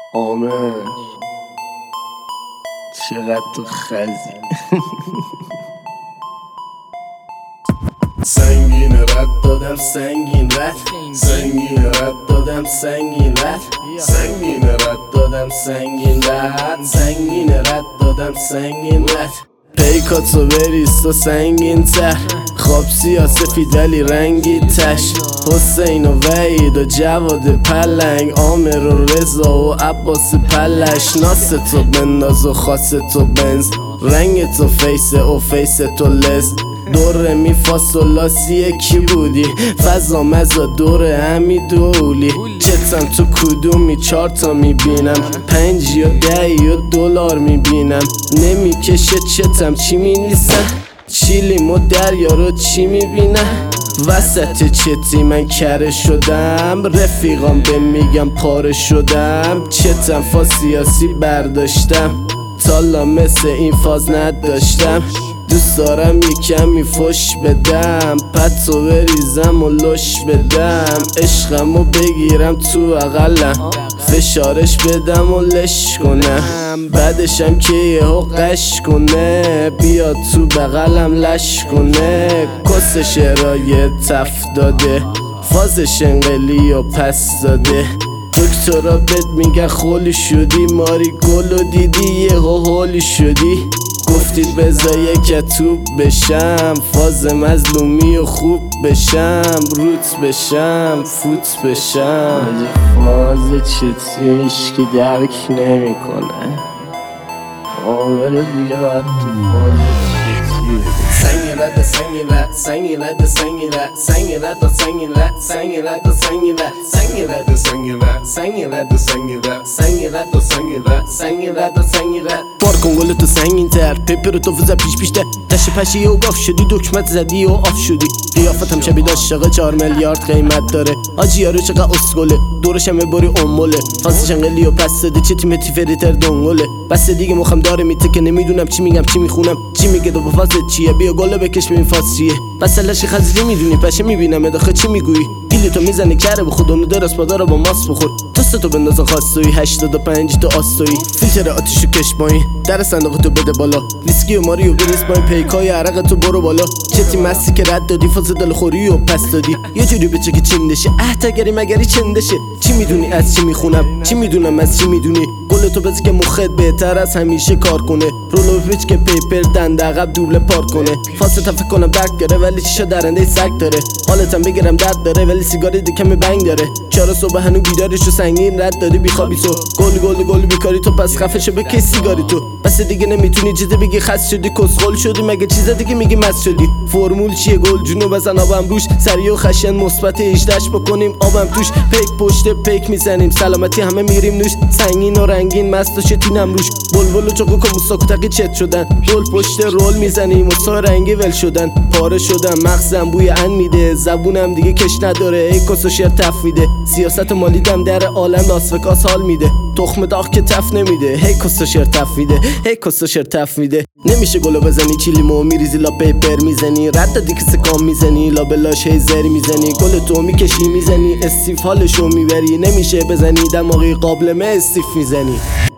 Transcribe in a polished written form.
آمر چقدر تو خزی سنگین رد دادم سنگین رد سنگین رد دادم سنگین رد سنگین رد دادم سنگین رد سنگین رد دادم سنگین رد پیکاتو بریست و سنگین تر خواب سیاسفید ولی رنگی تش حسین و وحید و جواد پلنگ عامر و رضا و عباس پلش ناس تو بنداز و خاص تو بنز رنگ تو فیسه و فیس تو لست دور می فاصلاسی کی بودی فضا مزا دور همی دولی چتم تو کدومی 4 تا میبینم 5 یا 10 یا دلار میبینم نمیکشه چتم چی مینویسم چیلیم و دریا رو چی میبینم وسط چتی من کره شدم رفیقام به میگم پاره شدم چتم فاز سیاسی برداشتم تالا مثل این فاز نداشتم دوست دارم یه کمی فش بدم پتو بریزم و لش بدم عشقمو بگیرم تو اقلم فشارش بدم و لش کنم بعدشم که یهو قش کنه بیاد تو بغلم لش کنه کس شرای تف داده فازش انقلی و پس داده دکترا بهت میگن خولی شدی ماری گلو دیدی یهو هولی شدی گفتید بذار یکتوب بشم فاز مظلومی و خوب بشم روت بشم فوت بشم فاز چتیش که درک نمی کنه آمر بیاد تو فاز چتی سنگین رد سنگین رد سنگین رد سنگین رد سنگین رد سنگین رد سنگین رد سنگین رد سنگین رد سنگین رد سنگین رد سنگین رد سنگین رد سنگین رد سنگین رد سنگین رد بار کن گل تو سنگین تر پیپر تو فوزه پیش ده دش پشی و گاف شدی دکمت زدی و آف شدی قیافتم شبیه داشتاقه 4 میلیارد قیمت داره آجی یارو چقدر اسکله دورشم بباری اموله فاسش انقلی و پس داده چه تیمتی فریتر دنگله بس دیگه مخم داره میته که نمیدونم چی میگم چی میخونم چی میگه دو فاز چیه بیا گله بکش ببین فاز چیه بس لشی خزری میدونی پشه میبینم اداخه چی میگویی گیلی تو میزنی کره به خودمون درست پادارا با ماس بخور توست تو بندازن خواستوی 85 تو آستوی فیلتر آتیشو کش پایین در صندوق تو بده بالا ویسکی و ماریو بریز پایین پیکای عرق تو برو بالا چتی مستی که رد دادی فاز دلخوری و پس دادی یه جوری بچه که چندشه تگری مگری چندشه چی میدونی از چی میخونم چی میدونم از چی میدونی گل تو بس که مخت بهتر از همیشه کار کنه رولو پیچ که پیپر دنده عقب دوبله پارک کنه فاست فکر کنم درد داره ولی چیشا درنده سگ داره حالتم بگیرم درد داره ولی سیگاری دیگه بنگ داره 4 صبح هنو بیدارشو سنگین رد دادی بیخوابی تو گل بیکاری تو پس خفه به کی سیگاری تو بس دیگه نمیتونی چیزی بگی خس شدی کسخل شدی مگه چیز دیگه میگی مس شدی فرمول چیه گل جونو بزن آبم روش سریع و خشن مثبت 18 بکنیم آبم توش پیک پشت پیک میزنیم سلامتی همه میریم نوش سنگین و رنگین مست و شتینم روش بلبل و چوکو موساکو تقی چت شدن رول پشت رول میزنیم و سا رنگی ول شدن پاره شدم مغزم بوی ان میده زبونم دیگه کش نداره ای کس و شعر تفویده سیاست مالیدم در عالم لاس وگاس حال میده تخم داغ که تف نمیده هی کس و شعر تفویده هی کس و شعر تفویده نمیشه گلو بزنی چیلیمو میریزی لا پیپر میزنی رد دادی که سکام میزنی لا بلاش هی زری میزنی گل تو میکشی میزنی استیف حالشو میبری نمیشه بزنی دماغی قابلمه استیف میزنی